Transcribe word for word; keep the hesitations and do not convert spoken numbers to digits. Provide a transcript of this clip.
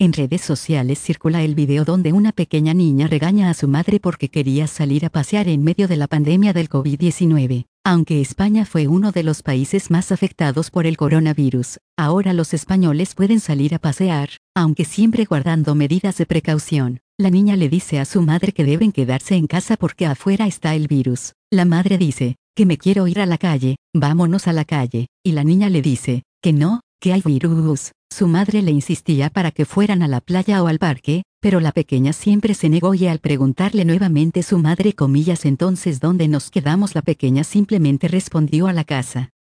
En redes sociales circula el video donde una pequeña niña regaña a su madre porque quería salir a pasear en medio de la pandemia del COVID diecinueve. Aunque España fue uno de los países más afectados por el coronavirus, ahora los españoles pueden salir a pasear, aunque siempre guardando medidas de precaución. La niña le dice a su madre que deben quedarse en casa porque afuera está el virus. La madre dice, que me quiero ir a la calle, vámonos a la calle, y la niña le dice, que no, que hay virus. Su madre le insistía para que fueran a la playa o al parque, pero la pequeña siempre se negó y al preguntarle nuevamente su madre comillas entonces ¿dónde nos quedamos? La pequeña simplemente respondió a la casa.